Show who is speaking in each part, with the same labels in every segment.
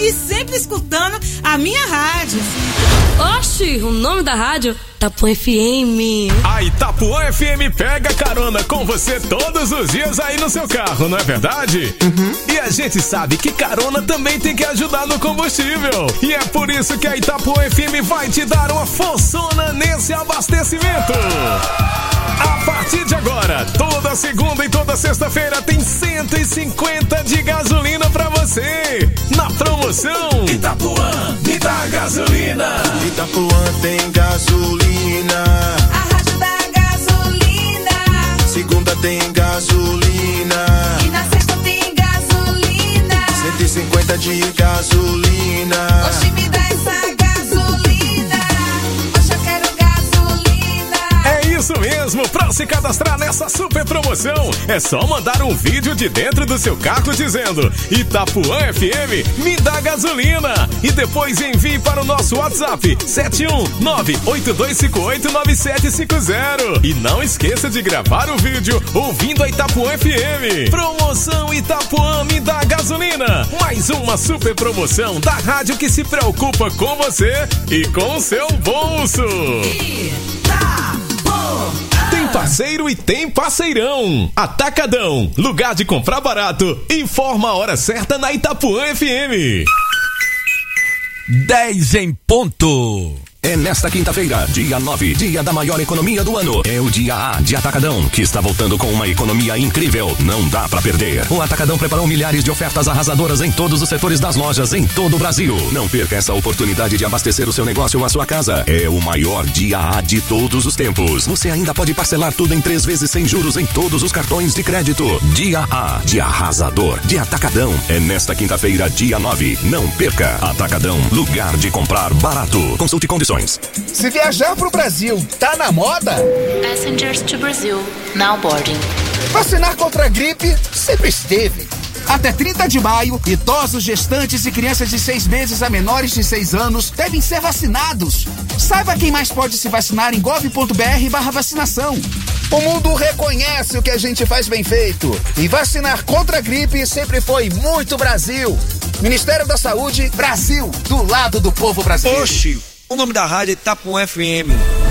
Speaker 1: e sempre escutando a minha rádio.
Speaker 2: Oxi, o nome da rádio? Itapuã FM.
Speaker 3: A Itapuã FM pega carona com você todos os dias aí no seu carro, não é verdade? Uhum. E a gente sabe que carona também tem que ajudar no combustível. E é por isso que a Itapuã FM vai te dar uma forçona nesse abastecimento. A partir de agora, toda segunda e toda sexta-feira tem 150 de gasolina pra você. Na promoção
Speaker 4: Itapuã, me dá gasolina.
Speaker 5: Itapuã tem gasolina.
Speaker 6: A rádio da gasolina.
Speaker 5: Segunda tem gasolina.
Speaker 6: E na sexta tem gasolina.
Speaker 5: 150 de gasolina.
Speaker 6: Oxi, me dá essa gasolina. Oxi, eu quero gasolina.
Speaker 3: É isso mesmo, pra se cadastrar nessa super promoção, é só mandar um vídeo de dentro do seu carro dizendo Itapuã FM, me dá gasolina. E depois envie para o nosso WhatsApp 71982589750. E não esqueça de gravar o vídeo ouvindo a Itapuã FM. Promoção Itapuã, me dá gasolina. Mais uma super promoção da rádio que se preocupa com você e com o seu bolso. Tem parceiro e tem parceirão. Atacadão, lugar de comprar barato. Informa a hora certa na Itapuã FM.
Speaker 4: 10 em ponto.
Speaker 7: É nesta quinta-feira, dia 9, dia da maior economia do ano. É o dia A de Atacadão, que está voltando com uma economia incrível. Não dá pra perder. O Atacadão preparou milhares de ofertas arrasadoras em todos os setores das lojas em todo o Brasil. Não perca essa oportunidade de abastecer o seu negócio ou a sua casa. É o maior dia A de todos os tempos. Você ainda pode parcelar tudo em 3 vezes sem juros em todos os cartões de crédito. Dia A de arrasador, de Atacadão. É nesta quinta-feira, dia 9. Não perca. Atacadão, lugar de comprar barato. Consulte condições.
Speaker 8: Se viajar pro Brasil tá na moda?
Speaker 9: Passengers to Brazil, now boarding.
Speaker 8: Vacinar contra a gripe sempre esteve. Até 30 de maio, idosos, gestantes e crianças de 6 meses a menores de 6 anos devem ser vacinados. Saiba quem mais pode se vacinar em gov.br/vacinação. O mundo reconhece o que a gente faz bem feito. E vacinar contra a gripe sempre foi muito Brasil. Ministério da Saúde, Brasil, do lado do povo brasileiro.
Speaker 10: Oxi, o nome da rádio é Itapuã FM.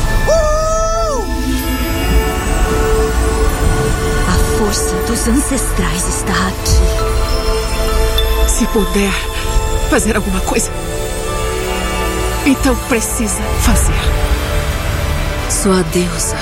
Speaker 11: A força dos ancestrais está aqui.
Speaker 12: Se puder fazer alguma coisa, então precisa fazer.
Speaker 11: Sua deusa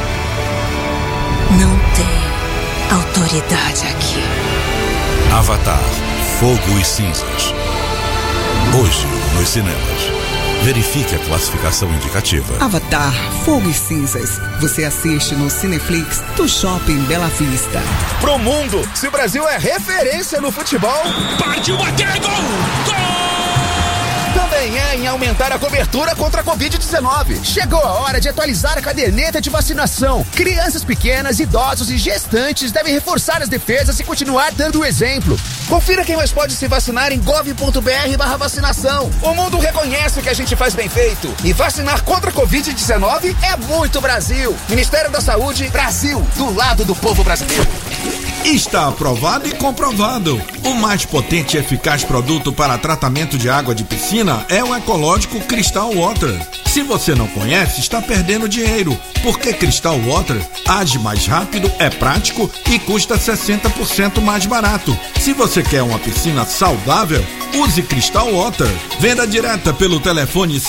Speaker 11: não tem autoridade aqui.
Speaker 4: Avatar, Fogo e Cinzas. Hoje, nos cinemas. Verifique a classificação indicativa.
Speaker 13: Avatar, Fogo e Cinzas. Você assiste no Cineflix do Shopping Bela Vista.
Speaker 8: Pro mundo, se o Brasil é referência no futebol,
Speaker 4: partiu, bateu, gol! Gol!
Speaker 8: Também é em aumentar a cobertura contra a Covid-19. Chegou a hora de atualizar a caderneta de vacinação. Crianças pequenas, idosos e gestantes devem reforçar as defesas e continuar dando o exemplo. Confira quem mais pode se vacinar em gov.br/vacinação. O mundo reconhece o que a gente faz bem feito. E vacinar contra a Covid-19 é muito Brasil. Ministério da Saúde, Brasil, do lado do povo brasileiro.
Speaker 14: Está aprovado e comprovado. O mais potente e eficaz produto para tratamento de água de piscina é o ecológico Crystal Water. Se você não conhece, está perdendo dinheiro, porque Crystal Water age mais rápido, é prático e custa 60% mais barato. Se você quer uma piscina saudável, use Crystal Water. Venda direta pelo telefone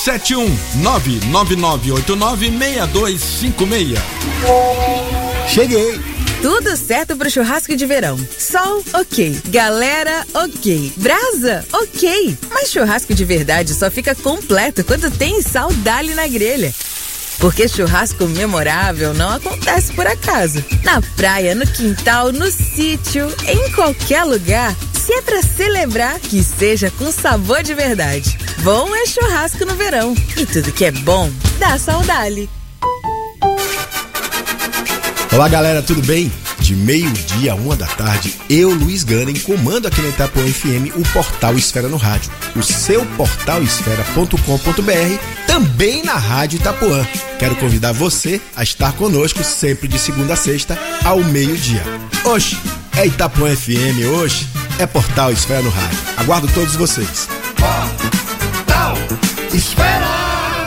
Speaker 14: 71999896256.
Speaker 15: Cheguei! Tudo certo pro churrasco de verão. Sol, ok. Galera, ok. Brasa, ok. Mas churrasco de verdade só fica completo quando tem Saudali na grelha. Porque churrasco memorável não acontece por acaso. Na praia, no quintal, no sítio, em qualquer lugar. Se é pra celebrar, que seja com sabor de verdade. Bom é churrasco no verão. E tudo que é bom, dá Saudali.
Speaker 16: Olá galera, tudo bem? De meio-dia a 1 da tarde, eu, Luiz Ganem, comando aqui na Itapuã FM o Portal Esfera no Rádio. O seu portalesfera.com.br, também na Rádio Itapuã. Quero convidar você a estar conosco sempre de segunda a sexta ao meio-dia. Oxe, é Itapuã FM, oxe, é Portal Esfera no Rádio. Aguardo todos vocês.
Speaker 17: esperar.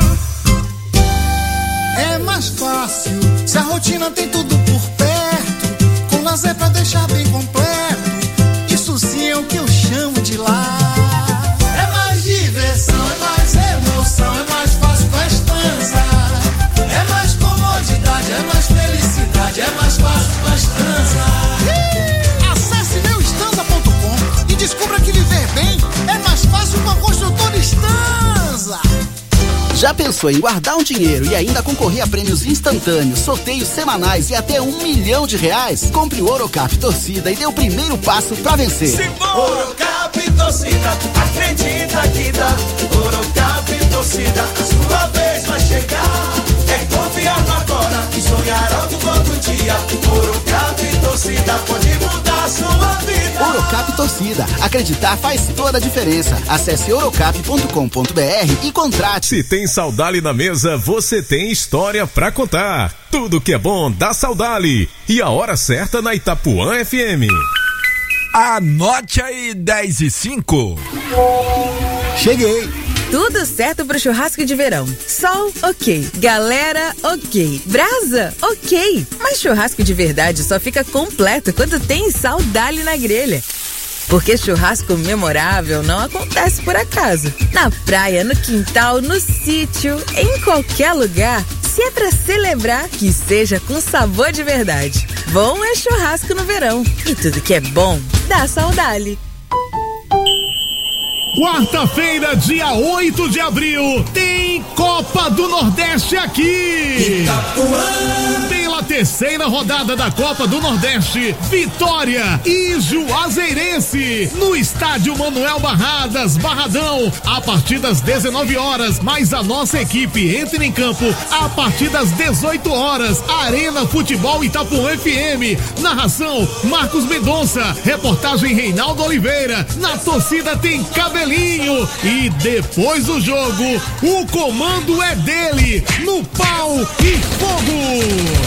Speaker 17: É mais fácil se a rotina tem tudo por perto, com lazer pra deixar bem completo. Isso sim é o que eu chamo de lar. É mais diversão, é mais emoção, é mais fácil com a Estanza. É mais comodidade, é mais felicidade, é mais fácil com a Estanza. Acesse meuestanza.com e descubra que viver bem é mais fácil com a construtora Estanza.
Speaker 18: Já pensou em guardar um dinheiro e ainda concorrer a prêmios instantâneos, sorteios semanais e até R$1 milhão? Compre o Orocap Torcida e dê o primeiro passo pra vencer.
Speaker 17: Orocap Torcida, acredita que dá. Orocap Torcida, a sua vez vai chegar. É confiar no agora e sonhar alto todo dia. Orocap Torcida pode mudar a sua vida.
Speaker 18: Orocap Torcida, acreditar faz toda a diferença. Acesse orocap.com.br e contrate.
Speaker 3: Se tem Saudali na mesa, você tem história pra contar. Tudo que é bom dá Saudali. E a hora certa na Itapuã FM.
Speaker 14: Anote aí, 10:05.
Speaker 16: Cheguei.
Speaker 15: Tudo certo pro churrasco de verão. Sol, ok. Galera, ok. Brasa, ok. Mas churrasco de verdade só fica completo quando tem Saudali na grelha. Porque churrasco memorável não acontece por acaso. Na praia, no quintal, no sítio, em qualquer lugar. Se é pra celebrar, que seja com sabor de verdade. Bom é churrasco no verão. E tudo que é bom, dá Saudali.
Speaker 19: Quarta-feira, dia 8 de abril, tem Copa do Nordeste aqui. Itapuã. Pela terceira rodada da Copa do Nordeste, Vitória e Juazeirense, no estádio Manuel Barradas, Barradão, a partir das 19 horas, mas a nossa equipe entra em campo a partir das 18 horas, Arena Futebol Itapuã FM, narração Marcos Mendonça, reportagem Reinaldo Oliveira, na torcida tem Cabelinho. E depois do jogo, o comando é dele, no pau e fogo.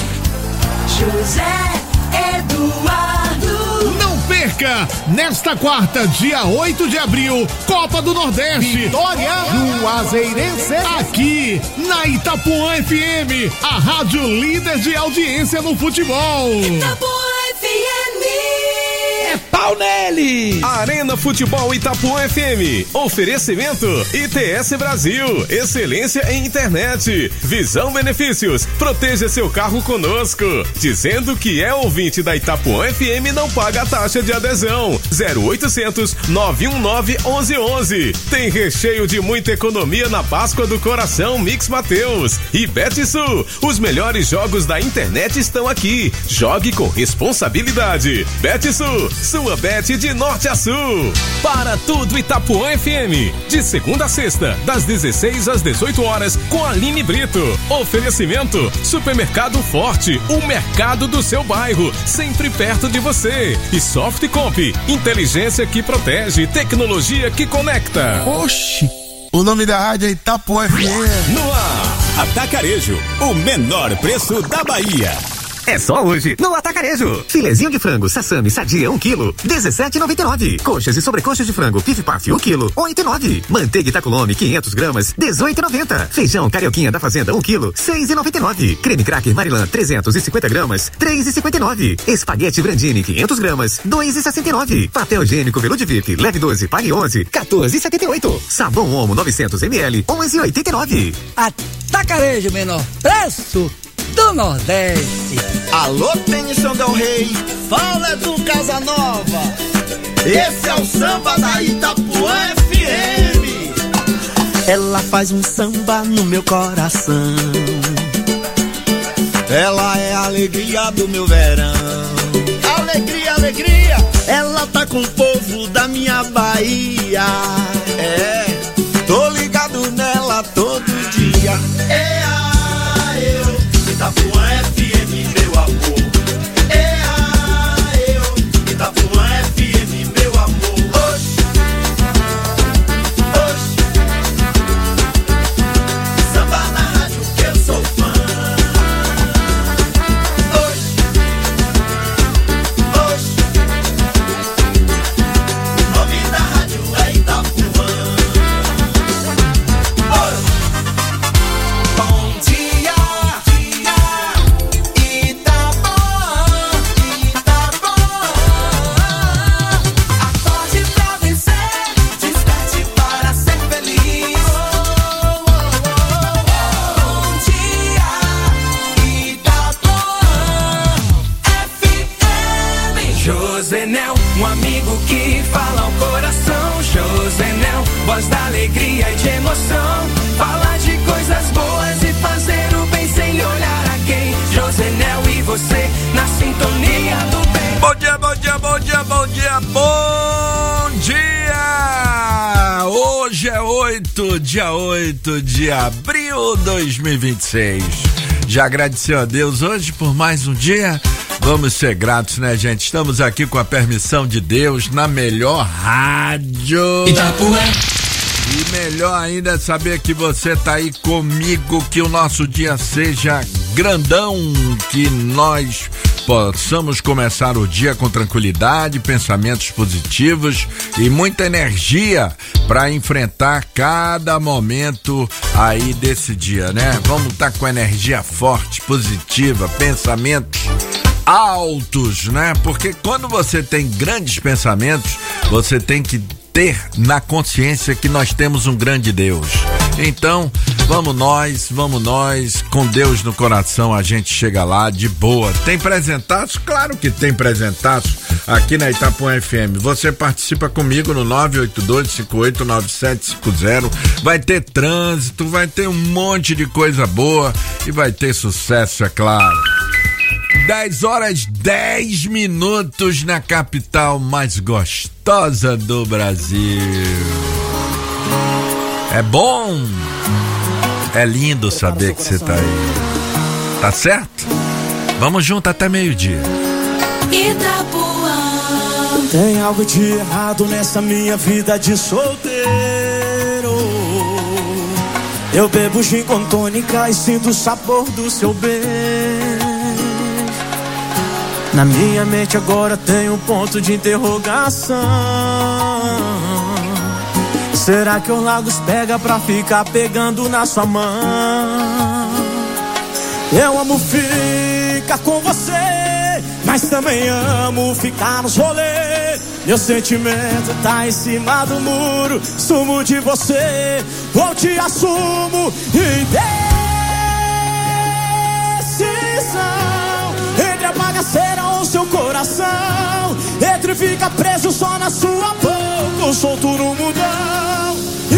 Speaker 6: José Eduardo.
Speaker 19: Não perca, nesta quarta, dia 8 de abril, Copa do Nordeste, Vitória, Juazeirense, aqui na Itapuã FM, a rádio líder de audiência no futebol.
Speaker 6: Itapuã FM.
Speaker 3: É pau nele! Arena Futebol Itapuã FM. Oferecimento ITS Brasil. Excelência em internet. Visão Benefícios. Proteja seu carro conosco. Dizendo que é ouvinte da Itapuã FM, não paga a taxa de adesão. 0800 919 1111. Tem recheio de muita economia na Páscoa do Coração Mix Mateus. E Betsul. Os melhores jogos da internet estão aqui. Jogue com responsabilidade. Betsul. Sua bet de norte a sul. Para tudo Itapuã FM. De segunda a sexta, das 16 às 18 horas, com Aline Brito. Oferecimento: Supermercado Forte, o mercado do seu bairro, sempre perto de você. E Softcomp, inteligência que protege, tecnologia que conecta.
Speaker 20: Oxi, o nome da rádio é Itapuã FM.
Speaker 21: No ar, Atacarejo, o menor preço da Bahia.
Speaker 22: É só hoje, no Atacarejo. Filezinho de frango, sassami, sadia, 1 quilo, R$17,99. Coxas e sobrecoxas de frango, pif paf, 1 quilo, R$8,09. Manteiga Itaculome, 500 gramas, R$18,90. Feijão Carioquinha da Fazenda, 1 quilo, R$6,99. Creme Cracker Marilã, 350 gramas, R$3,59. Espaguete Brandini, 500 gramas, R$2,69. Papel higiênico Velude VIP, leve 12, pague 11, R$14,78. Sabão Omo, 900 ml, R$11,89.
Speaker 23: Atacarejo, menor preço do Nordeste.
Speaker 17: Alô, Tênis Del Rey, fala do Casanova. Esse é o samba da Itapuã FM.
Speaker 24: Ela faz um samba no meu coração.
Speaker 17: Ela é a alegria do meu verão. Alegria, alegria.
Speaker 24: Ela tá com o povo da minha Bahia.
Speaker 17: É, tô ligado nela todo dia. É Itapuã FM, meu amor. Itapuã FM, meu amor. Oxi, oxi. Samba na rádio que eu sou fã. Oxi, oxi. O nome da rádio é Itapuã.
Speaker 1: voz da alegria e de emoção. Falar de coisas boas e fazer o bem sem olhar a quem. Josenel e você na sintonia do bem.
Speaker 14: Bom dia, bom dia, bom dia, bom dia, bom dia! Hoje é dia 8 de abril de 2026. Já agradeceu a Deus hoje por mais um dia? Vamos ser gratos, né, gente? Estamos aqui com a permissão de Deus na melhor rádio
Speaker 1: Itapuã.
Speaker 14: E melhor ainda é saber que você tá aí comigo, que o nosso dia seja grandão, que nós possamos começar o dia com tranquilidade, pensamentos positivos e muita energia para enfrentar cada momento aí desse dia, né? Vamos estar com energia forte, positiva, pensamentos altos, né? Porque quando você tem grandes pensamentos, você tem que ter na consciência que nós temos um grande Deus. Então, vamos nós, com Deus no coração a gente chega lá de boa. Tem presentaço? Claro que tem presentaço aqui na Itapuã FM. Você participa comigo no 982589750. Vai ter trânsito, vai ter um monte de coisa boa e vai ter sucesso, é claro. 10h10 na capital mais gostosa do Brasil. É bom, é lindo saber que você tá aí. Tá certo? Vamos junto até meio-dia.
Speaker 24: Itapuã. Tem algo de errado nessa minha vida de solteiro. Eu bebo gin com tônica e sinto o sabor do seu beijo. Na minha mente agora tem um ponto de interrogação. Será que o Lagos pega pra ficar pegando na sua mão? Eu amo ficar com você, mas também amo ficar nos rolês. Meu sentimento tá em cima do muro. Sumo de você, ou te assumo. Indecisão entre a bagaceira ou seu coração. Entre fica preso só na sua boca ou solto no mundão.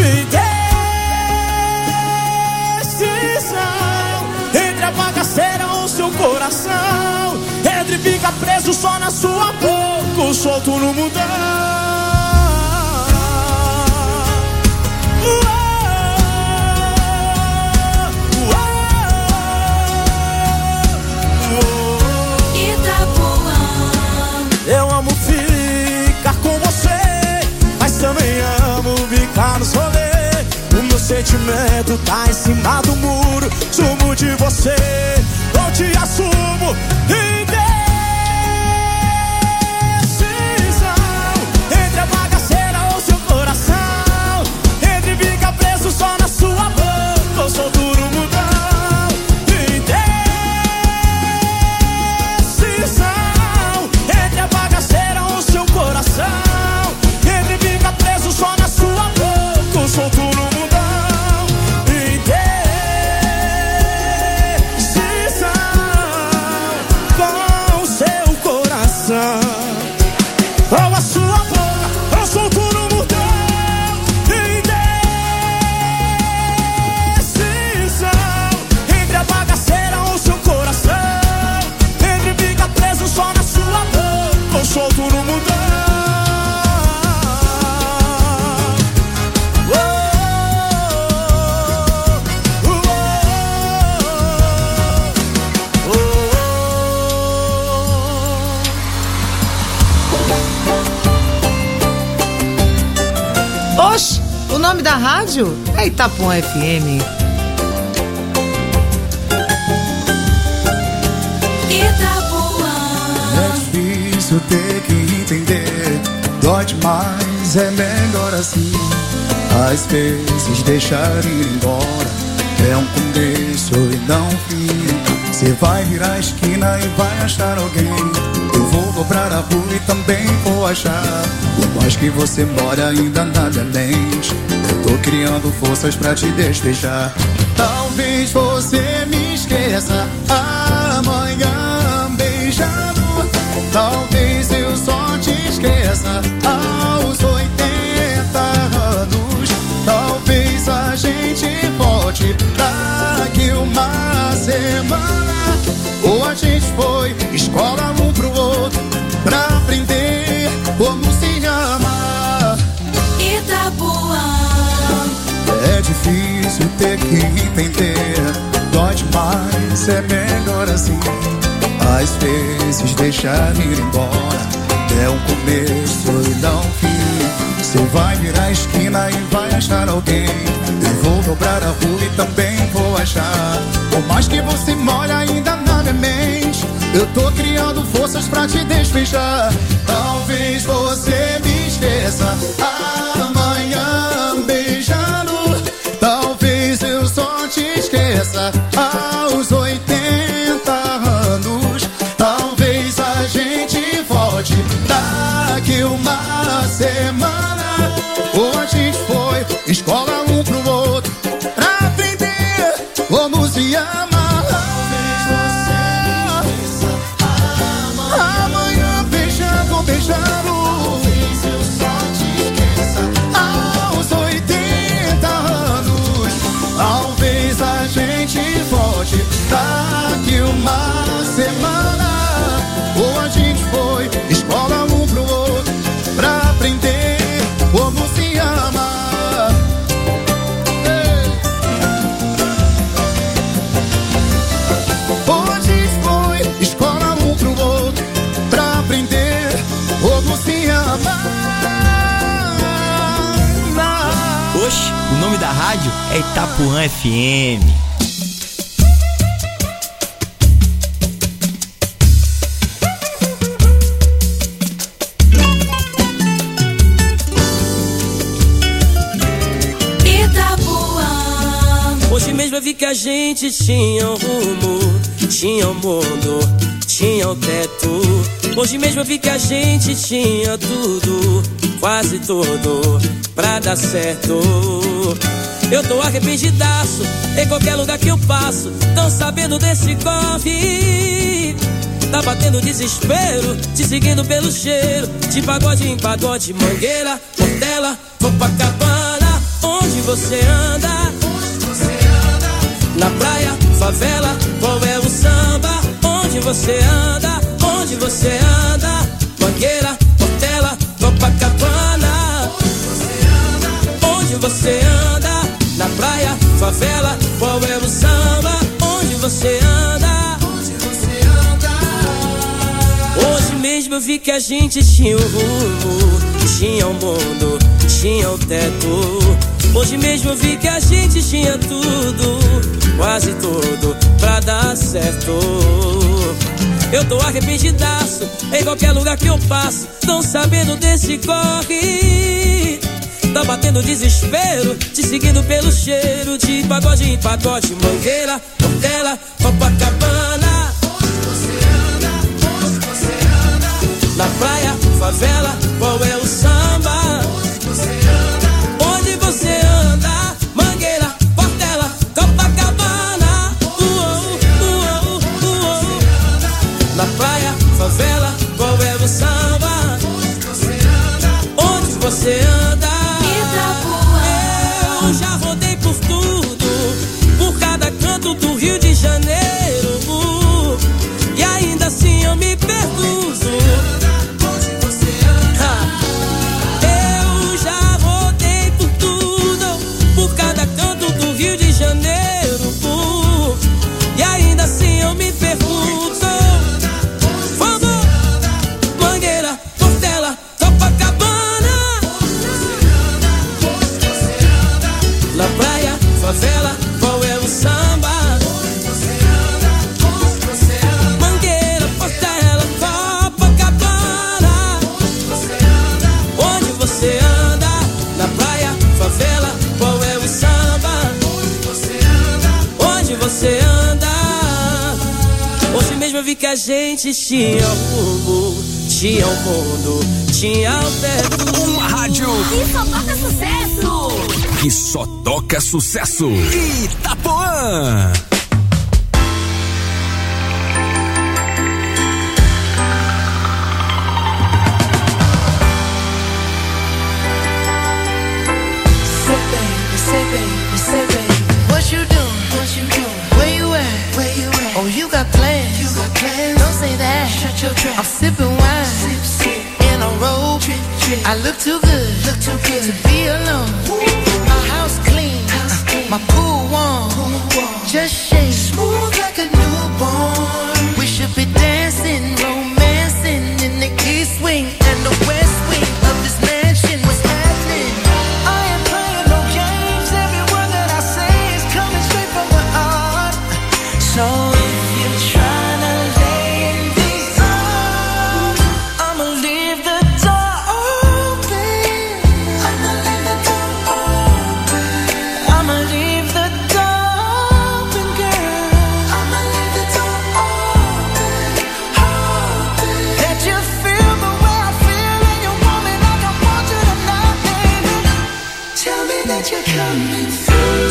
Speaker 24: Indecisão entre a bagaceira ou seu coração. Entre fica preso só na sua boca ou solto no mundão. Eu amo ficar com você, mas também amo ficar nos rolês. O meu sentimento tá em cima do muro. Sumo de você, ou te assumo. Indecisão entre a bagaceira ou seu coração. Entre fica preso só na sua boca ou solto no mundão. Entre fica preso só na sua boca ou solto no mundão. Indecisão com o seu coração. Ou a sua boca ou solto no mundão. Indecisão entre a bagaceira ou seu coração. Entre fica preso só na sua boca ou solto no mundão.
Speaker 2: Oxe, o nome da rádio é Itapuã FM.
Speaker 24: Itapuã. É difícil ter que entender. Dói demais, é melhor assim. Às vezes deixar ir embora é um começo e não um fim. Você vai virar a esquina e vai achar alguém. Eu vou dobrar a rua e também vou achar. Por mais que você mora ainda nada mente. Eu tô criando forças pra te despejar. Talvez você me esqueça amanhã beijando. Talvez eu só te esqueça aos 80 anos. difícil ter que entender. Dói demais, é melhor assim. Às vezes deixar ir embora é um começo e não um fim. Você vai virar a esquina e vai achar alguém. Eu vou dobrar a rua e também vou achar. Por mais que você mora ainda na minha mente, eu tô criando forças pra te despejar. Talvez você me esqueça amanhã beijando. Talvez eu só te esqueça aos 80 anos. Talvez a gente volte daqui uma semana. Ou a gente foi escola um pro outro pra aprender como se ama. Amanhã beijando, beijando. Talvez eu só te esqueça aos 80 anos. Talvez a gente volte daqui uma semana. Ou a gente foi escola um pro outro pra aprender como se ama. Ou a gente foi escola um pro outro pra aprender como se ama.
Speaker 5: Oxe, o nome da rádio é Itapuã FM.
Speaker 1: Hoje mesmo eu vi que a gente tinha um rumo, tinha um mundo, tinha um teto. Hoje mesmo eu vi que a gente tinha tudo, quase tudo, pra dar certo. Eu tô arrependidaço, em qualquer lugar que eu passo, tão sabendo desse corre. Tá batendo desespero, te seguindo pelo cheiro, de pagode em pagode, Mangueira, Portela, Copacabana. Onde você anda? Na praia, favela, qual é o samba? Onde você anda? Onde você anda? Mangueira, Portela, Copacabana. Onde você anda? Na praia, favela, qual é o samba? Onde você anda? Hoje mesmo eu vi que a gente tinha um rumo, tinha um mundo, tinha um teto. Hoje mesmo eu vi que a gente tinha tudo, quase tudo, pra dar certo. Eu tô arrependidaço, em qualquer lugar que eu passo, tão sabendo desse corre. Tá batendo desespero, te seguindo pelo cheiro, de pagode em pagode, Mangueira, Portela, Copacabana. Onde você anda? Onde você anda? Na praia, favela, qual é o samba? Onde você anda? Onde você anda? Mangueira, Portela, Copacabana. Na praia, favela, qual é o samba? Onde você anda? Onde você anda? Eu já rodei por tudo, por cada canto do Rio de Janeiro, e ainda assim eu me pergunto. Eu já rodei por tudo, por cada canto do Rio de Janeiro, e ainda assim eu me pergunto. Vamos, Mangueira, Portela, Copacabana. Na praia, favela, qual é o samba? Mangueira, Portela, Copacabana. Onde você anda? Na praia, favela, qual é o samba? Onde você anda? Hoje mesmo eu vi que a gente tinha rumo, tinha um mundo, tinha um teto.
Speaker 21: Uma rádio
Speaker 6: que só toca sucesso.
Speaker 21: Que só toca sucesso. Itapuã.
Speaker 6: Say baby, what you doing? Where you at? Oh, you got plans. Don't say that. Shut your trap. I'm sipping wine in a robe. I look too good to be alone. My house clean, my my cool one. Just shake smooth like a newborn. We should be dancing, romancing in the east wing and the west wing of this mansion. What's happening? I ain't playing no games. Every word that I say is coming straight from the heart. So if you're trying to lay in these arms, I'ma leave the door open. I'ma leave the door open. I'ma leave the door open, girl. I'ma leave the door open, open. That you feel the way I feel and you want me like I want you tonight, baby. Tell me that you're coming through.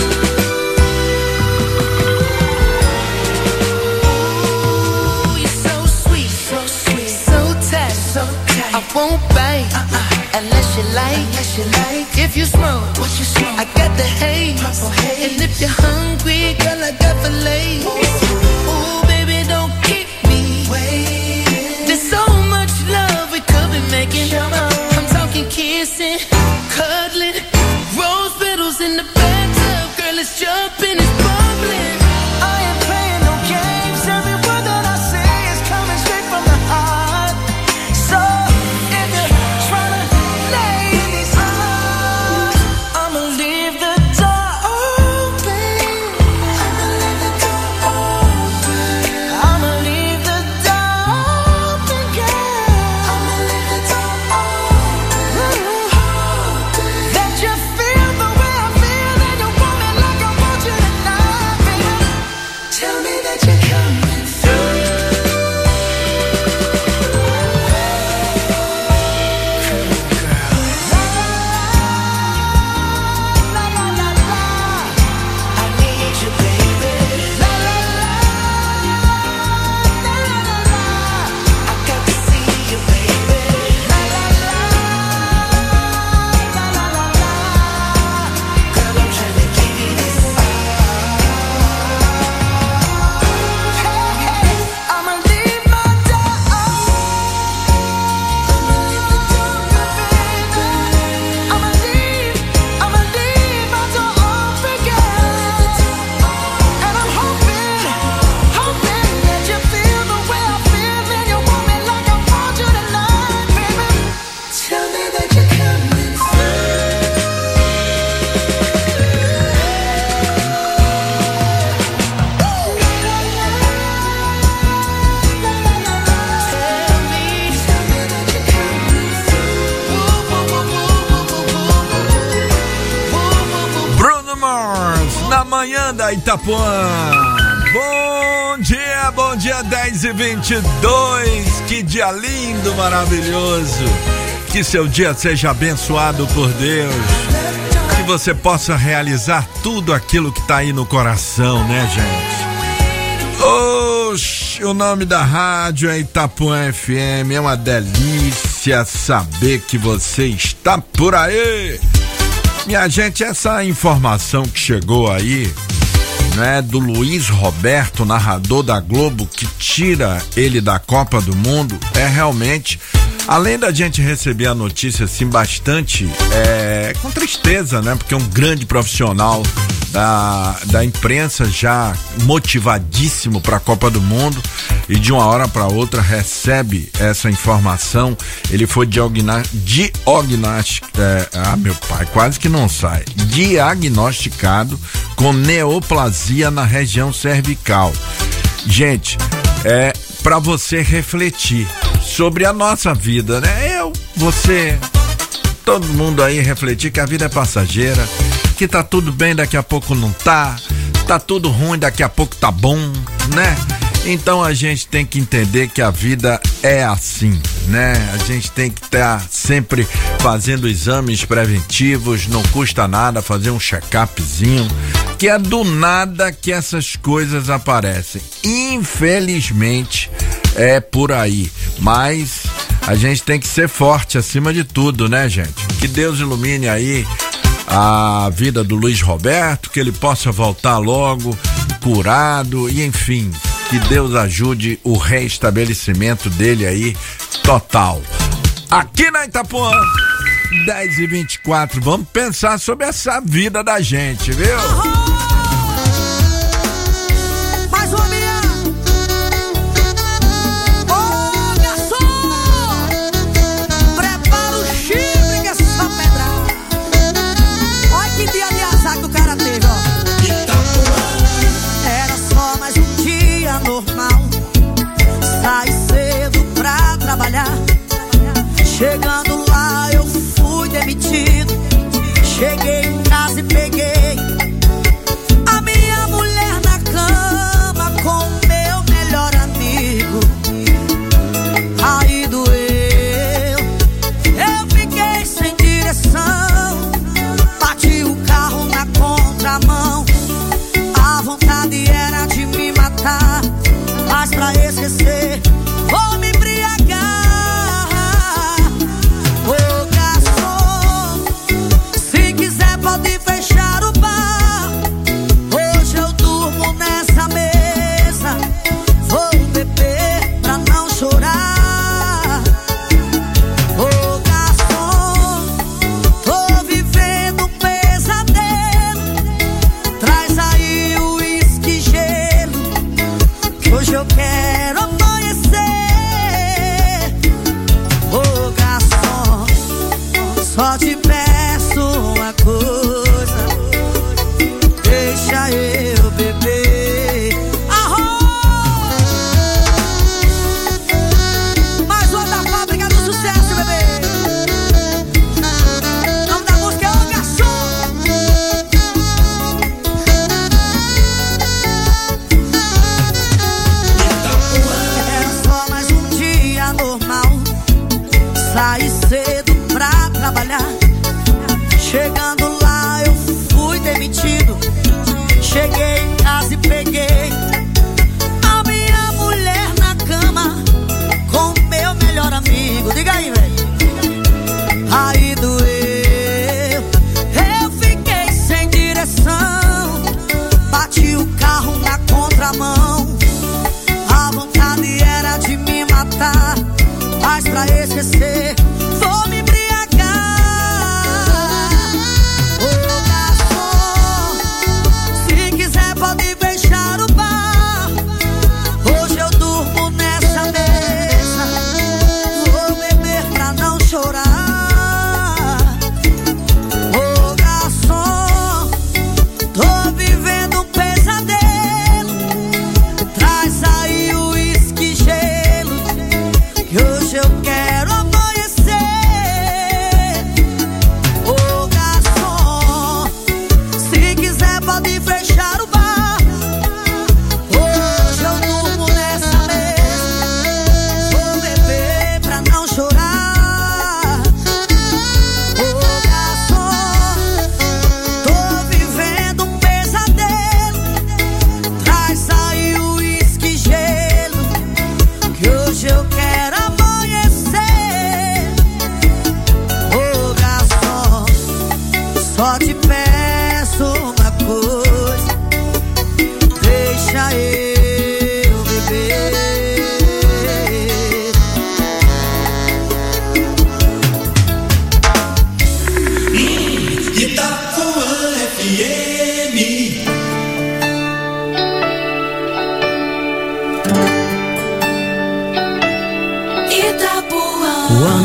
Speaker 6: I won't bite unless you like. If you smoke, what you smoke? I got the haze. And if you're hungry, girl, I got filet. Ooh, baby, don't keep me waiting. There's so much love we could be making. I'm talking kissing, cuddling, rose petals in the bathtub. Girl, it's jumping, it's bubbling. I ain't playing no games. Every word that I say is coming straight from the heart. So if you're trying to lay in these arms, I'ma leave the door open. I'ma leave the door open. I'ma leave the door open, girl. I'ma leave the door open. That you feel the way I feel and you want me like I want you tonight, baby. Tell me that you're coming through.
Speaker 14: Bruno Mars, na manhã da Itapuã. Bom dia, 10h22. Que dia lindo, maravilhoso. Que seu dia seja abençoado por Deus. Que você possa realizar tudo aquilo que tá aí no coração, né, gente? Oxe, o nome da rádio é Itapuã FM. É uma delícia saber que você está por aí. Minha gente, essa informação que chegou aí, né, do Luiz Roberto, narrador da Globo, que tira ele da Copa do Mundo, é realmente, além da gente receber a notícia assim bastante com tristeza, né, porque é um grande profissional da imprensa, já motivadíssimo para a Copa do Mundo, e de uma hora para outra recebe essa informação. Ele foi meu pai, quase que não sai, diagnosticado com neoplasia na região cervical. Gente, é para você refletir sobre a nossa vida, né? Você, todo mundo aí refletir que a vida é passageira, que tá tudo bem, daqui a pouco não tá tudo ruim, daqui a pouco tá bom, né? Então a gente tem que entender que a vida é assim, né? A gente tem que estar sempre fazendo exames preventivos, não custa nada fazer um check-upzinho, que é do nada que essas coisas aparecem. Infelizmente é por aí, mas a gente tem que ser forte acima de tudo, né, gente? Que Deus ilumine aí a vida do Luiz Roberto, que ele possa voltar logo curado e enfim, que Deus ajude o reestabelecimento dele aí total. Aqui na Itapuã, 10h24, vamos pensar sobre essa vida da gente, viu?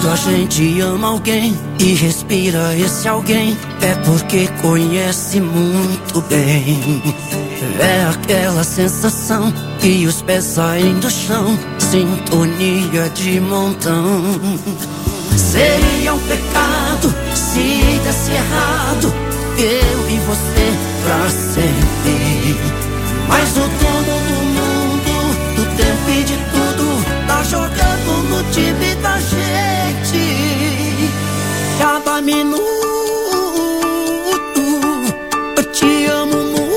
Speaker 1: Quando a gente ama alguém e respira esse alguém, é porque conhece muito bem. É aquela sensação que os pés saem do chão, sintonia de montão. Seria um pecado se desse errado, eu e você pra sempre. Mas o dono do mundo, do tempo e de tudo, tá jogando no time da gente. Cada minuto eu te amo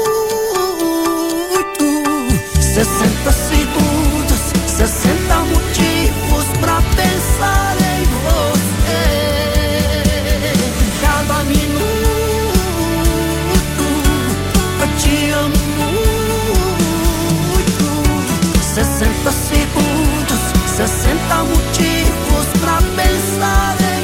Speaker 1: muito. 60 segundos, 60 motivos pra pensar em você. Cada minuto eu te amo muito. 60 segundos, 60 motivos pra pensar em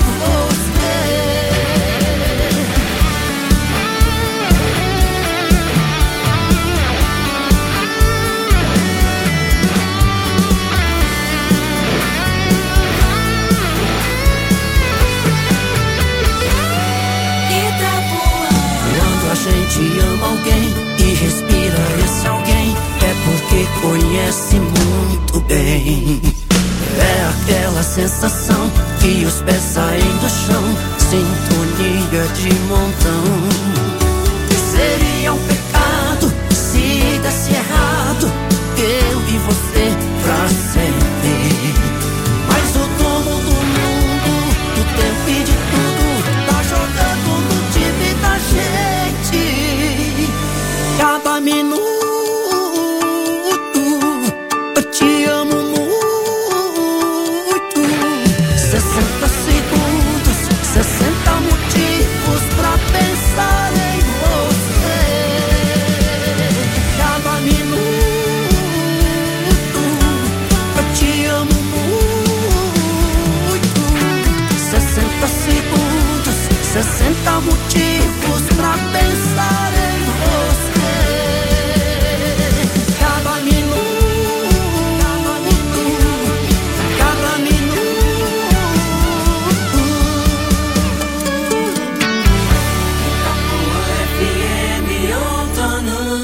Speaker 1: gente ama alguém e respira esse alguém, é porque conhece muito bem. É aquela sensação que os pés saem do chão, sintonia de montão. Seria um pecado se desse errado, eu e você pra sempre. Mas o dono do mundo, do tempo e de tudo, tá jogando no time da gente. Cada minuto eu te amo muito. 60 segundos, 60 motivos pra pensar em você. Cada minuto eu te amo muito. 60 segundos, 60 motivos pra pensar em você. Cada minuto, cada minuto. FM outono.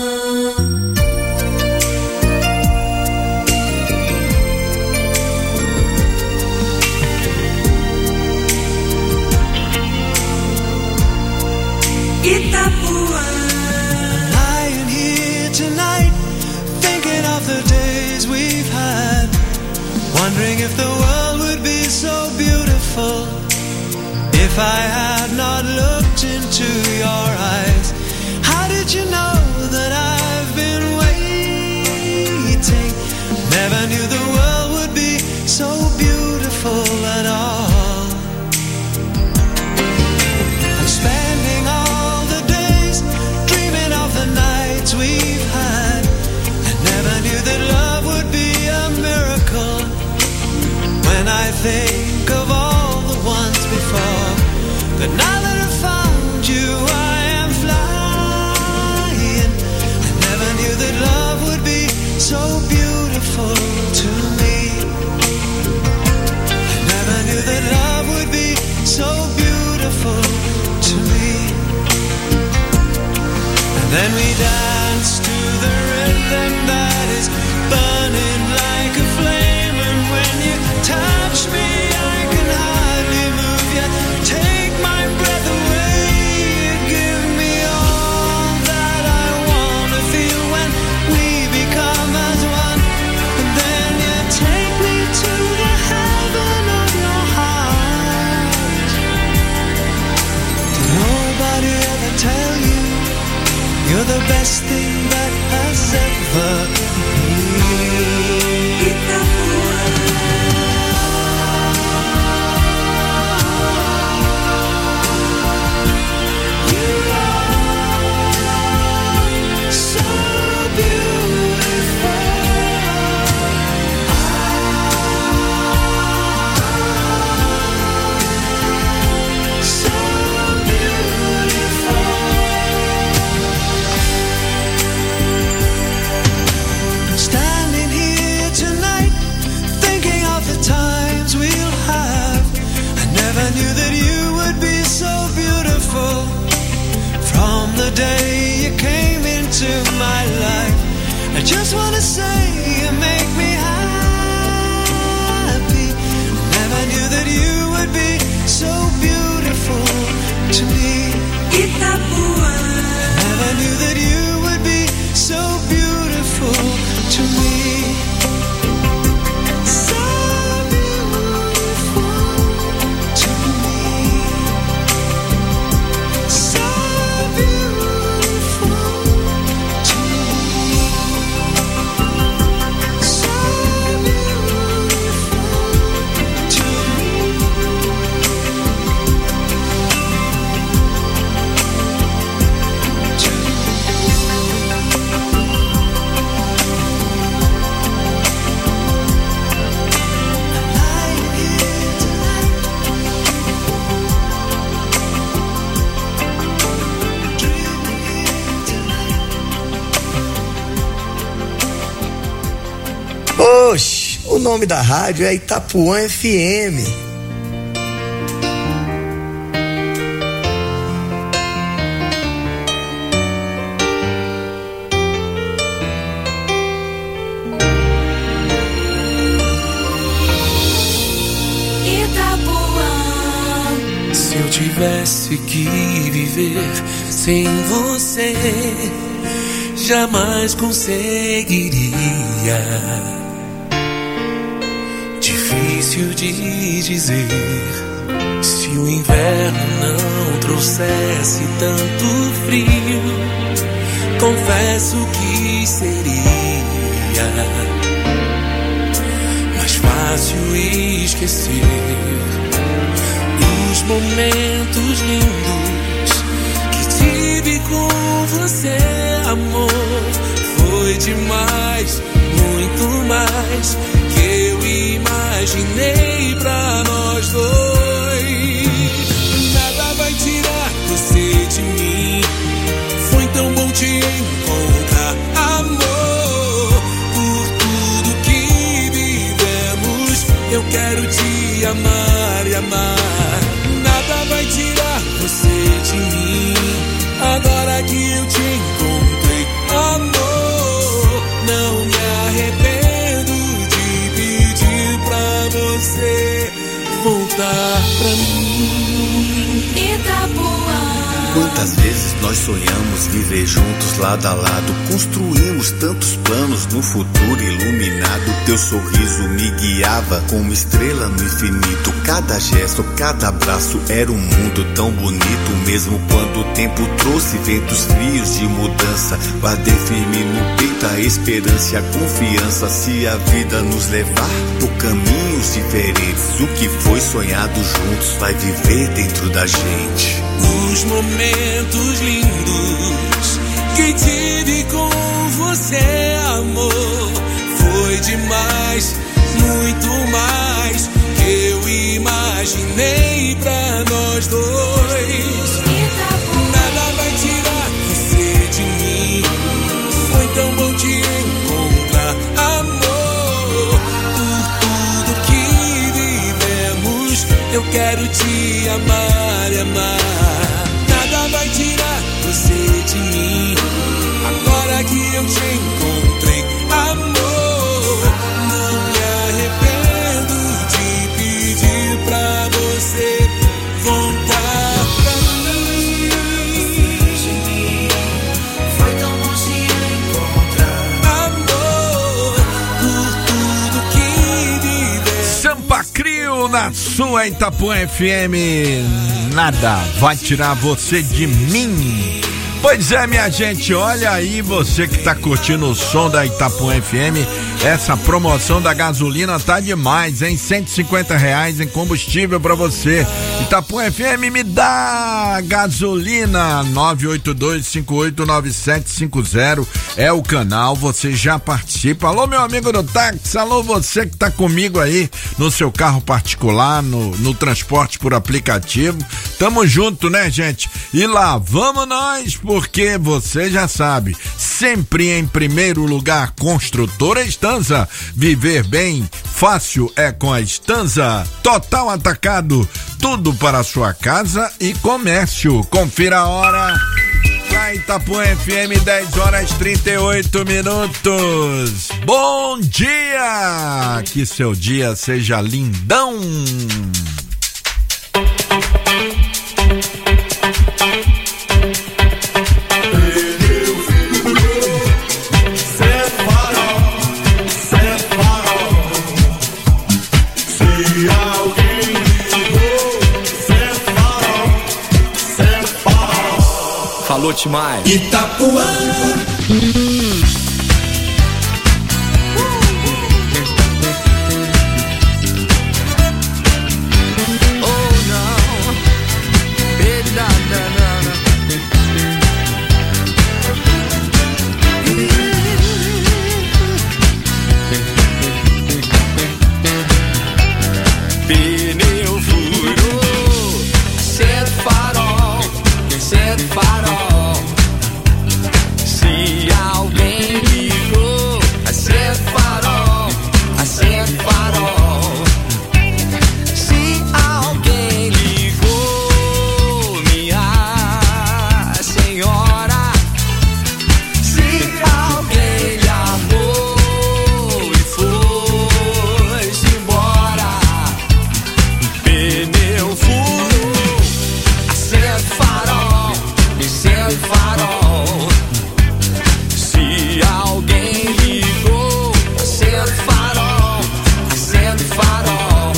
Speaker 1: Itapuã.
Speaker 7: Lying here tonight, thinking of the days we've had, wondering if the world would be so beautiful if I had not looked into your eyes. How did you know that I've been waiting? Never knew the world would be so beautiful at all. I'm spending all the days dreaming of the nights we've had. I never knew that love would be a miracle. When I think of all the ones before, but now that I've found you, I am flying. I never knew that love would be so beautiful to me. I never knew that love would be so beautiful to me. And then we dance to the rhythm that is burning like a flame. And when you touch me, I can hardly move yet. Take my breath away. You give me all that I want to feel when we become as one. And then you take me to the heaven of your heart. Did nobody ever tell you you're the best thing that has ever been? Stop. Just wanna say you make me happy. Never knew that you would be so beautiful to me. Itapuã. Never knew that you would be so beautiful to me. So beautiful to me. So beautiful to me. So beautiful to
Speaker 9: Oxe, o nome da rádio é Itapuã FM.
Speaker 1: Se eu tivesse que viver sem você, jamais conseguiria. Difícil de dizer. Se o inverno não trouxesse tanto frio, confesso que seria mais fácil esquecer os momentos lindos que tive com você, amor. Foi demais, muito mais que eu imaginei pra nós dois. Nada vai tirar você de mim. Foi tão bom te encontrar, amor. Por tudo que vivemos, eu quero te amar e amar. Nada vai tirar você de mim. Agora que eu te encontrei, amor, não me arrependo de pedir pra você voltar pra mim.
Speaker 10: Itapuã.
Speaker 22: Quantas vezes nós sonhamos viver juntos lado a lado, construímos tantos planos no futuro iluminado. Teu sorriso me guiava como estrela no infinito. Cada gesto, cada abraço era um mundo tão bonito. Mesmo quando o tempo trouxe ventos frios de mudança, guardei firme no peito a esperança e a confiança. Se a vida nos levar por caminhos diferentes, o que foi sonhado juntos vai viver dentro da gente.
Speaker 1: Os momentos lindos que tive com você, amor, foi demais, muito mais que eu imaginei pra nós dois. Nada vai tirar você de mim. Foi tão bom te encontrar, amor. Por tudo que vivemos, eu quero te amar e amar. Nada vai tirar você de mim. Agora que eu te encontrei, amor, não me arrependo de pedir pra você voltar pra mim. Foi tão bom te encontrar, amor. Por tudo que vivemos.
Speaker 14: Sampa Crio na sua Itapuã FM. Nada vai tirar você de mim. Pois é, minha gente, olha aí você que tá curtindo o som da Itapuã FM, essa promoção da gasolina tá demais, hein? R$150 em combustível pra você. Itapuã FM me dá gasolina. 982589750 é o canal, você já participa. Alô, meu amigo do táxi, alô, você que tá comigo aí no seu carro particular, no transporte por aplicativo. Tamo junto, né, gente? E lá vamos nós, porque você já sabe, sempre em primeiro lugar, Construtora Estanza. Viver bem, fácil é com a Estanza. Total Atacado, tudo para sua casa e comércio. Confira a hora. na Itapuã FM, 10h38. Bom dia! Que seu dia seja lindão!
Speaker 5: Falou, Timai.
Speaker 7: Itapuã.
Speaker 6: Pneu furou, acende farol, acende farol. Se alguém ligou, acende farol, acende farol. Se alguém ligou, minha senhora. Se alguém lhe amou e foi-se embora. Pneu furou, acende farol, acende farol. Se alguém ligou, acende farol, acende farol.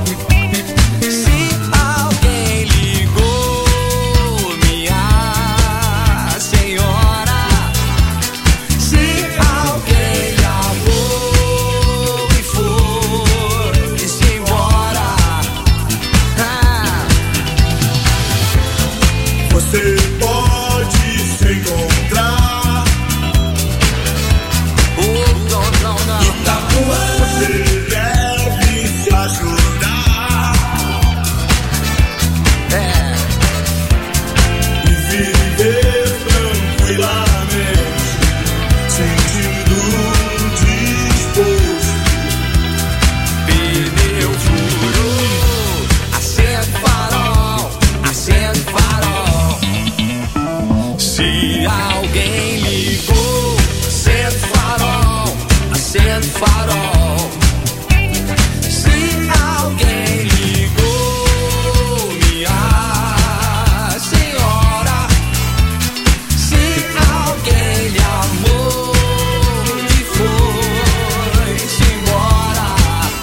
Speaker 6: Se alguém ligou, minha senhora. Se alguém lhe amou e foi-se embora.
Speaker 7: Você pode se encontrar. Itapuã. Você deve se ajudar. E viver tranquilamente, sentindo disposto.
Speaker 6: Pneu furou, acende farol, acende farol. Se alguém ligou, acende farol, acende farol. Se alguém ligou, minha senhora. Se alguém lhe amou e foi-se embora.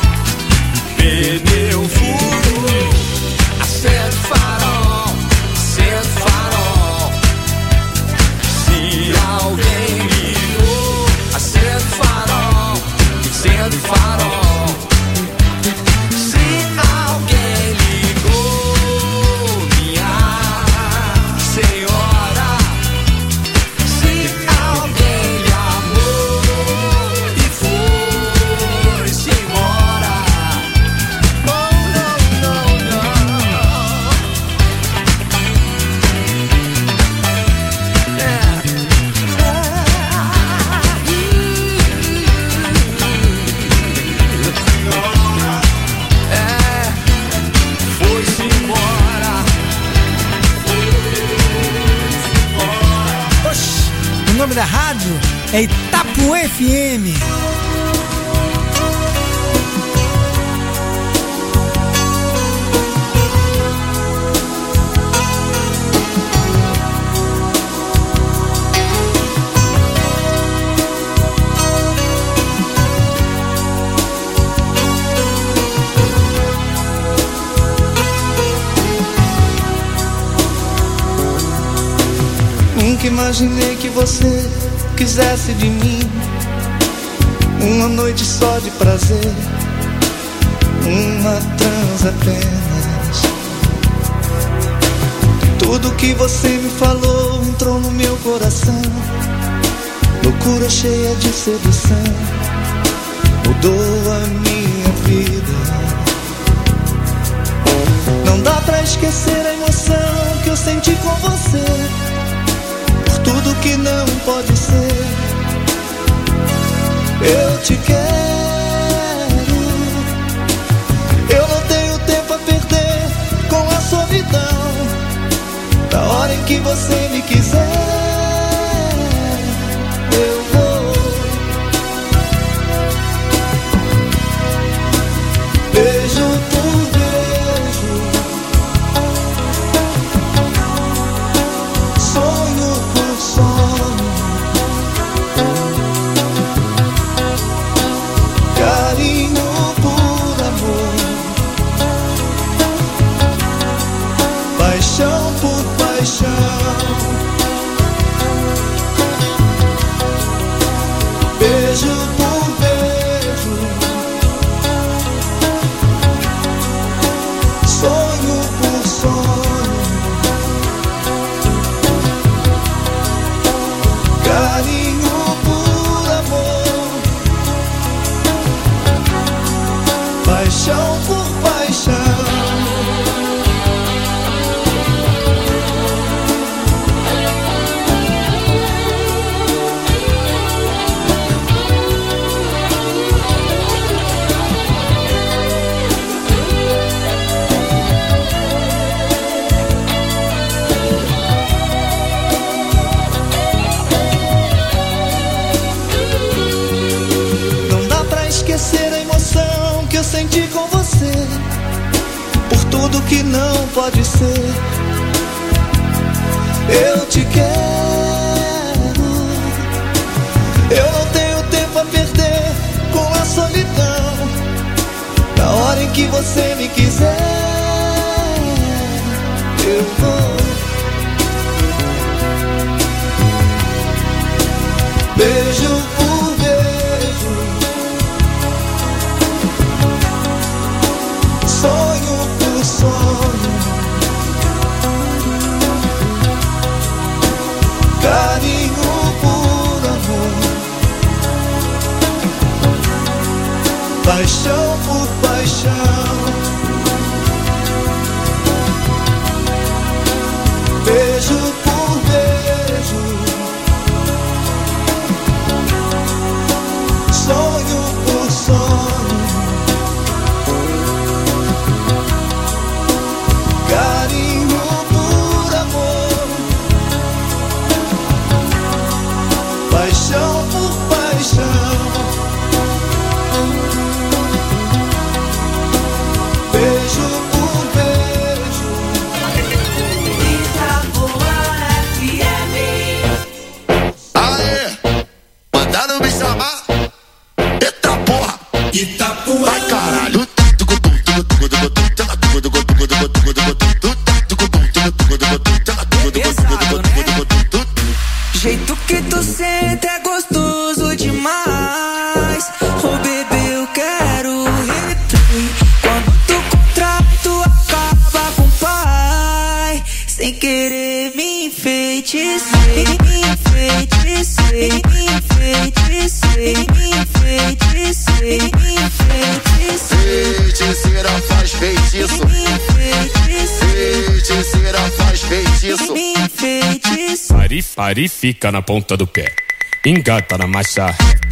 Speaker 6: Pneu furou, acende farol, acende farol. Se alguém ligou, acende farol, acende farol. Se alguém ligou, minha senhora. Se alguém lhe amou e foi-se embora. Oh, não, não, não. Foi-se embora.
Speaker 23: Oxi, o nome da rádio é Itapuã FM.
Speaker 10: Nunca imaginei que você quisesse de mim uma noite só de prazer, uma trans apenas. Tudo que você me falou entrou no meu coração, loucura cheia de sedução, mudou a minha vida. Não dá pra esquecer a emoção que eu senti com você, por tudo que não pode ser. Eu te quero, eu não tenho tempo a perder com a solidão. Da hora em que você me quiser, esquecer a emoção que eu senti com você, por tudo que não pode ser. Eu te quero, eu não tenho tempo a perder com a solidão. Na hora em que você me quiser, eu vou. Beijo por beijo, sonho por sonho, carinho por amor, paixão por paixão. Beijo por beijo, sonho por sonho, carinho por amor, paixão por paixão. Beijo por beijo.
Speaker 6: Itapuã FM.
Speaker 4: Aê, mandaram me chamar. Eita porra, Itapuã. Vai caralho.
Speaker 6: Jeito que tu sente é gostoso demais. Oh bebê, eu quero replay. Quando tu contrato acaba com o pai, sem querer me enfeitiçei, me enfeitiçei, me enfeitiçei, me enfeitiçei, me enfeitiçei.
Speaker 4: Feiticeira faz feitiço. Feiticeira faz feitiço.
Speaker 6: Me enfeitiçei.
Speaker 11: Pari fica na ponta do pé, engata na marcha.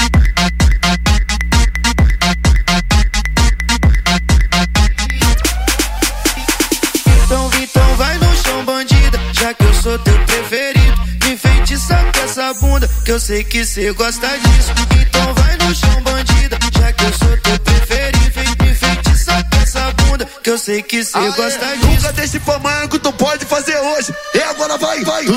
Speaker 10: Então vai no chão, bandida, já que eu sou teu preferido. Me enfeitiça com essa bunda, que eu sei que cê gosta disso. Então vai no chão, bandida, já que eu sou teu preferido. Me enfeitiça com essa bunda, que eu sei que cê gosta disso.
Speaker 4: Nunca deixe pra amanhã que tu pode fazer hoje. E agora vai, vai.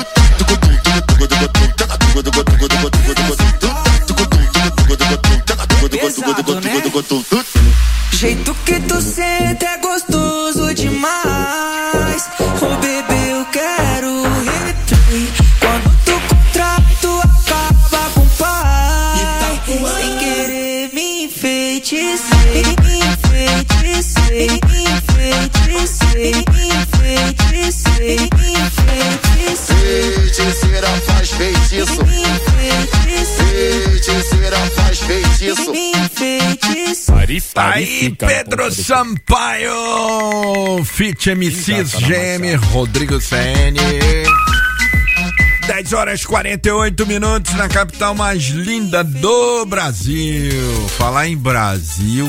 Speaker 6: Pesado, né? Jeito que tu sente é gostoso demais. Oh bebê, eu quero replay. Quando tu contrato acaba com o pai, sem querer me enfeitiçei, me enfeitiçei, me enfeitiçei, me enfeitiçei, me enfeitiçei.
Speaker 4: Feiticeira faz feitiço. Feiticeira faz feitiço.
Speaker 6: Me enfeitiçei.
Speaker 14: Aí, Pedro Sampaio, Fit MCs, GM, Rodrigo CN. 10h48 na capital mais linda do Brasil. Falar em Brasil,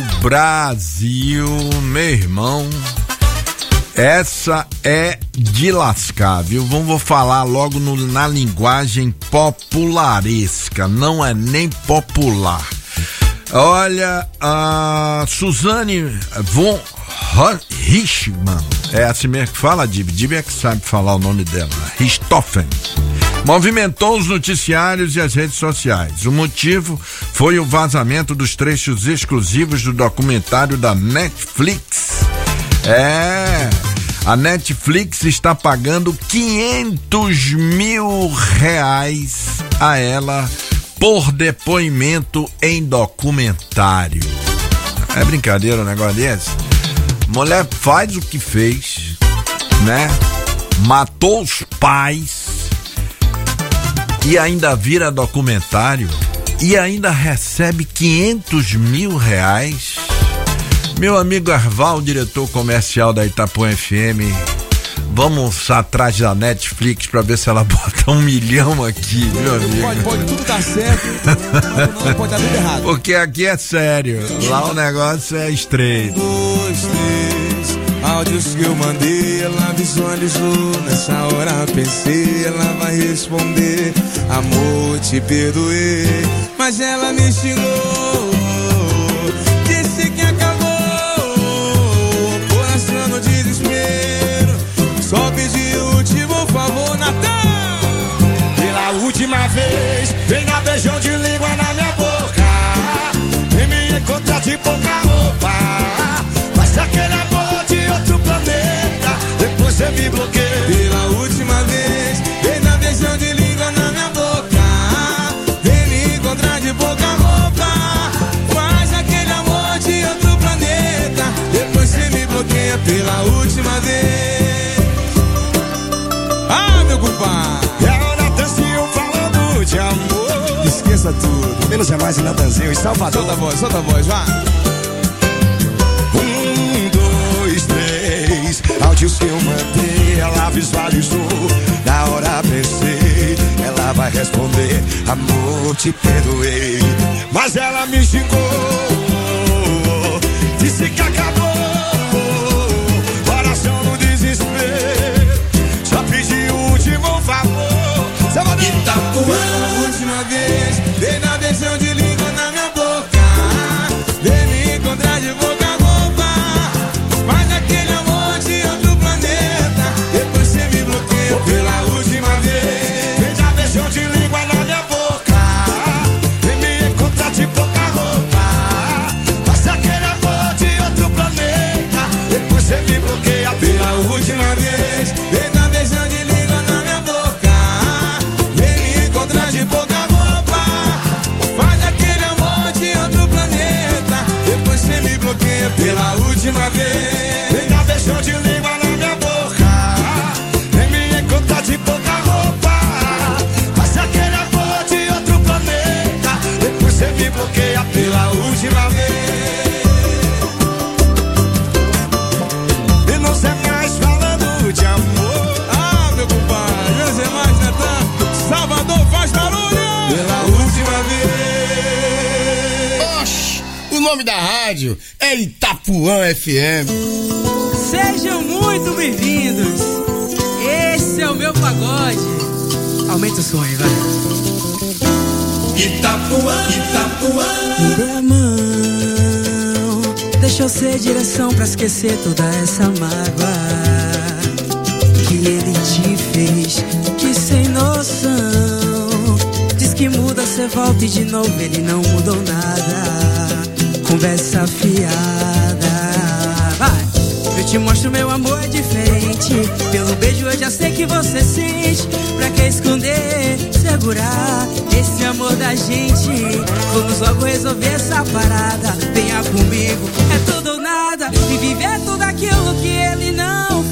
Speaker 14: meu irmão, essa é de lascar, viu? Vou falar logo na linguagem popularesca, não é nem popular. Olha, a Suzane von Richtmann, é assim mesmo que fala, Dib é que sabe falar o nome dela, Richthofen, movimentou os noticiários e as redes sociais. O motivo foi o vazamento dos trechos exclusivos do documentário da Netflix. A Netflix está pagando R$500 mil a ela por depoimento em documentário. É brincadeira um negócio desse? Mulher faz o que fez, né? Matou os pais e ainda vira documentário e ainda recebe R$500 mil. Meu amigo Arval, diretor comercial da Itapuã FM, vamos atrás da Netflix pra ver se ela bota R$1 milhão aqui, meu amigo.
Speaker 12: Pode tudo dar certo, não pode dar tudo errado.
Speaker 14: Porque aqui é sério, lá o negócio é estreito.
Speaker 12: 2, 3, áudios que eu mandei, ela visualizou. Nessa hora pensei, ela vai responder: amor, te perdoei. Mas ela me xingou,
Speaker 4: última vez, vem dar beijão de língua na minha boca. Vem me encontrar de pouca roupa. Faz aquele amor de outro planeta, depois você me bloqueia.
Speaker 12: Pela última vez, vem dar beijão de língua na minha boca. Vem me encontrar de pouca roupa. Faz aquele amor de outro planeta, depois você me bloqueia pela última vez. Ah, meu compadre,
Speaker 4: é o Natanzinho falando de amor.
Speaker 8: Esqueça tudo, menos é mais em Natanzinho e Salvador.
Speaker 12: Solta a voz, vá.
Speaker 4: 1, 2, 3, áudios que eu mandei, ela visualizou. Na hora pensei, ela vai responder: amor, te perdoei. Mas ela me xingou, disse que acabou. Coração no desespero, só pedi o último favor. Itapuã.
Speaker 12: Pela última vez, vem dar beijão de língua na minha boca. Vem me encontrar de boca roupa. Faz aquele amor de outro planeta, depois você me bloqueia pela última vez.
Speaker 4: Vem dar beijão de língua na minha boca. Vem me encontrar de pouca roupa. Faz aquele amor de outro planeta, depois você me bloqueia
Speaker 12: pela última vez. Vem dar beijão de língua na minha boca. Vem me encontrar de pouca roupa. Faz aquele amor de outro planeta, depois você me bloqueia pela última vez.
Speaker 4: Vem dar beijão de língua na minha boca. Vem me encontrar de pouca roupa. Faz aquele amor de outro planeta, depois você me bloqueia pela última vez. E não sei mais falando de amor.
Speaker 12: Ah, meu compadre, menos é mais, Natan. Salvador faz barulho
Speaker 4: pela última vez.
Speaker 8: Oxi, o nome da rádio é Itapuã FM.
Speaker 13: Sejam muito bem-vindos. Esse é o meu pagode. Aumenta o som aí, vai.
Speaker 4: Itapuã, Itapuã.
Speaker 13: Me dê a mão, deixa eu ser direção pra esquecer toda essa mágoa que ele te fez, que sem noção. Diz que muda, cê volta e de novo ele não mudou nada. Conversa fiada, vai. Eu te mostro meu amor é diferente. Pelo beijo eu já sei que você sente. Pra que esconder, segurar esse amor da gente? Vamos logo resolver essa parada. Venha comigo, é tudo ou nada. E viver tudo aquilo que ele não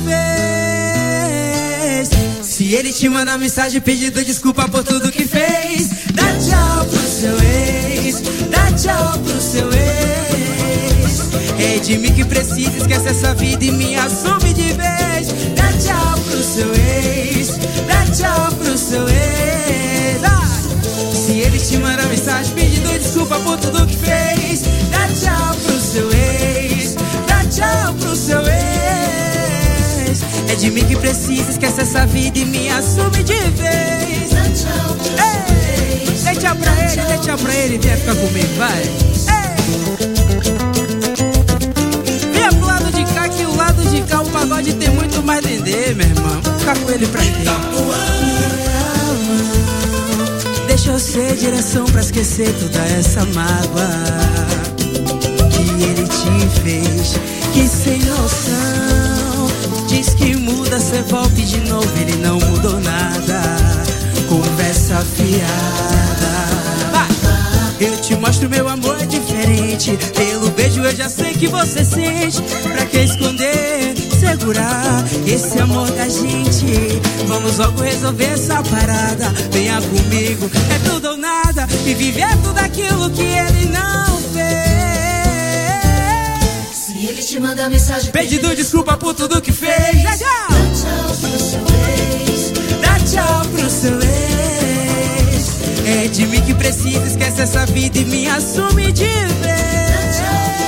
Speaker 13: fez. Se ele te mandar mensagem pedindo desculpa por tudo que fez, dá tchau pro seu ex. Dá tchau pro seu ex. É de mim que precisa, esquece essa vida e me assume de vez. Dá tchau pro seu ex. Dá tchau pro seu ex. Se ele te mandar mensagem pedindo desculpa por tudo que fez, dá tchau pro seu ex. Dá tchau pro seu ex. É de mim que precisa, esquece essa vida e me assume de vez. Dá tchau pro seu ex. Dê tchau pra ele, vem ficar comigo, vai. Vem pro lado de cá, que o lado de cá o pagode tem muito mais dendê, meu irmão. Vou ficar com ele pra quê? Deixa eu ser direção pra esquecer toda essa mágoa que ele te fez, que sem noção. Diz que muda, cê volta e de novo ele não mudou nada. Conversa fiada, vai. Eu te mostro meu amor é diferente. Pelo beijo eu já sei que você sente. Pra que esconder, segurar esse amor da gente? Vamos logo resolver essa parada. Venha comigo, é tudo ou nada. E viver tudo aquilo que ele não fez.
Speaker 6: Se ele te mandar mensagem
Speaker 13: pedindo desculpa por tudo que fez, dá tchau.
Speaker 6: Dá tchau pro seu ex.
Speaker 13: Dá tchau pro seu ex. É de mim que precisa, esquece essa vida e me assume de vez.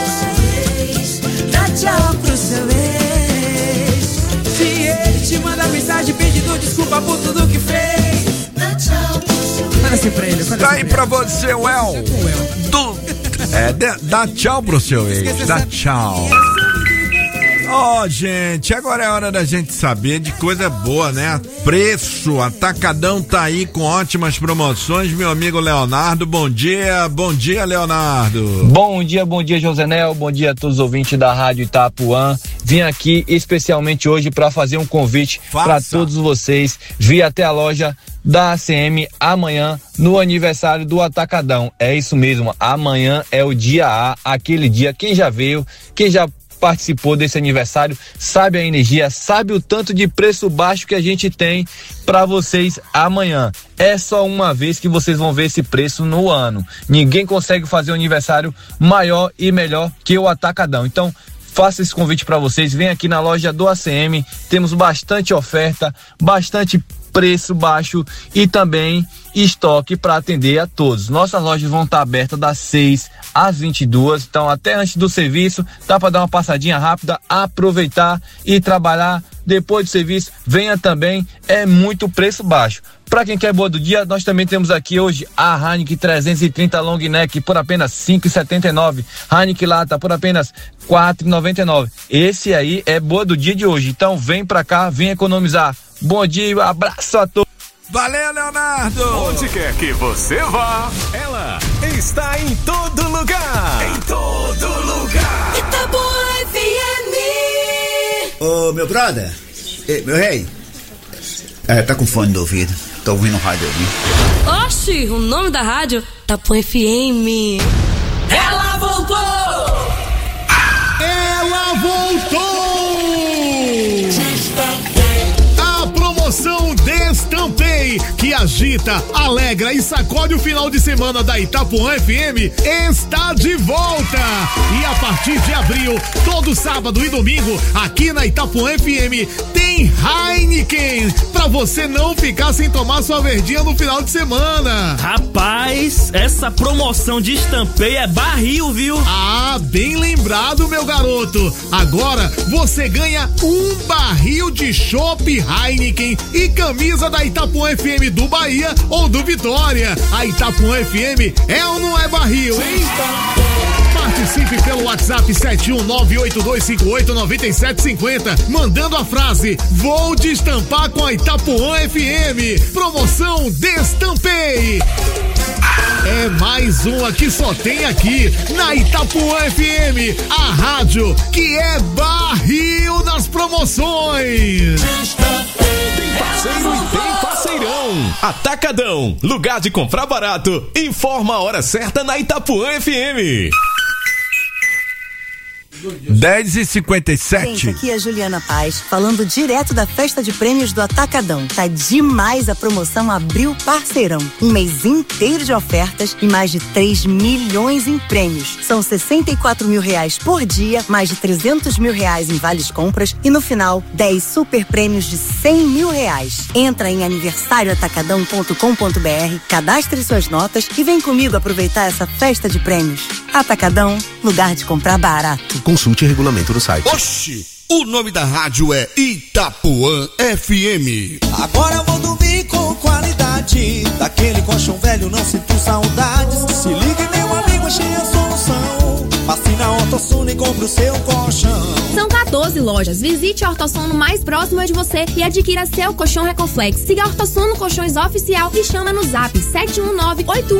Speaker 13: Dá tchau pro seu ex. Se ele te mandar mensagem pedindo desculpa por tudo que fez,
Speaker 6: dá tchau pro seu ex.
Speaker 13: Fala assim pra ele, fala
Speaker 14: Tá
Speaker 13: assim
Speaker 14: aí
Speaker 13: pra
Speaker 14: pra você, Well. Dá tchau pro seu ex. Dá tchau. Ó, gente, agora é hora da gente saber de coisa boa, né? Preço, Atacadão tá aí com ótimas promoções, meu amigo Leonardo, bom dia, Leonardo.
Speaker 15: Bom dia, Josenel, bom dia a todos os ouvintes da Rádio Itapuã. Vim aqui especialmente hoje para fazer um convite para todos vocês vir até a loja da ACM amanhã no aniversário do Atacadão. É isso mesmo, amanhã é o dia A, aquele dia, quem já veio, quem já participou desse aniversário, sabe a energia, sabe o tanto de preço baixo que a gente tem para vocês amanhã. É só uma vez que vocês vão ver esse preço no ano. Ninguém consegue fazer um aniversário maior e melhor que o Atacadão. Então, faço esse convite para vocês, vem aqui na loja do ACM, temos bastante oferta, bastante preço baixo e também estoque para atender a todos. Nossas lojas vão estar abertas das 6 às 22, então até antes do serviço, dá para dar uma passadinha rápida, aproveitar e trabalhar. Depois do serviço, venha também, é muito preço baixo. Para quem quer boa do dia, nós também temos aqui hoje a Heineken 330 Long Neck por apenas R$ 5,79. Heineken Lata por apenas R$ 4,99. Esse aí é boa do dia de hoje. Então vem pra cá, vem economizar. Bom dia, abraço a todos.
Speaker 14: Valeu, Leonardo!
Speaker 3: Onde quer que você vá, ela está em todo lugar. Em todo lugar.
Speaker 6: Itapuã FM.
Speaker 16: Ô, meu brother, meu rei, tá com fone do ouvido, tô ouvindo rádio ali.
Speaker 18: Oxi, o nome da rádio, Itapuã FM.
Speaker 6: Ela voltou!
Speaker 19: Ela voltou! A promoção Destampei, que agita, alegra e sacode o final de semana da Itapuã FM, está de volta. E a partir de abril, todo sábado e domingo, aqui na Itapuã FM, tem Heineken, pra você não ficar sem tomar sua verdinha no final de semana.
Speaker 25: Rapaz, essa promoção de Estampei é barril, viu?
Speaker 19: Ah, bem lembrado, meu garoto. Agora você ganha um barril de chopp Heineken e camisa da Itapuã FM do Bahia ou do Vitória. A Itapuã FM é ou não é barril, hein? Participe pelo WhatsApp 71982589750, mandando a frase: vou destampar com a Itapuã FM. Promoção Destampei. É mais uma que só tem aqui na Itapuã FM, a rádio que é barril nas promoções.
Speaker 3: Tem parceiro e tem parceirão. Atacadão, lugar de comprar barato. Informa a hora certa na Itapuã FM.
Speaker 14: 10h57.
Speaker 26: Gente, aqui é a Juliana Paz, falando direto da festa de prêmios do Atacadão. Tá demais a promoção Abril Parceirão. Um mês inteiro de ofertas e mais de 3 milhões em prêmios. São 64 mil reais por dia, mais de 300 mil reais em vales compras e no final, 10 super prêmios de 100 mil reais. Entra em aniversarioatacadão.com.br, cadastre suas notas e vem comigo aproveitar essa festa de prêmios. Atacadão, lugar de comprar barato.
Speaker 27: Consulte o regulamento no site.
Speaker 8: Oxi, o nome da rádio é Itapuã FM.
Speaker 28: Agora eu vou dormir com qualidade. Daquele colchão velho não sinto saudades. Se liga, meu amigo, achei a solução. Passe na Ortosono e compre o seu colchão.
Speaker 29: São 14 lojas. Visite a Ortosono mais próxima de você e adquira seu colchão Recoflex. Siga a Ortosono Colchões Oficial e chama no zap 71981